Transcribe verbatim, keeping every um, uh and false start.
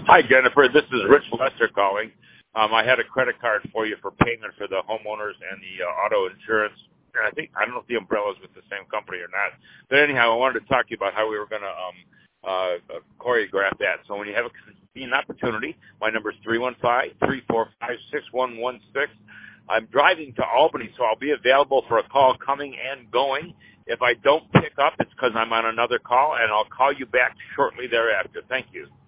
Hi, Jennifer. This is Rich Lester calling. Um, I had a credit card for you for payment for the homeowners and the uh, auto insurance. And I think, I don't know if the umbrella's with the same company or not. But anyhow, I wanted to talk to you about how we were going to um, uh, choreograph that. So when you have a convenient opportunity, my number is three one five, three four five, six one one six. I'm driving to Albany, so I'll be available for a call coming and going. If I don't pick up, it's because I'm on another call, and I'll call you back shortly thereafter. Thank you.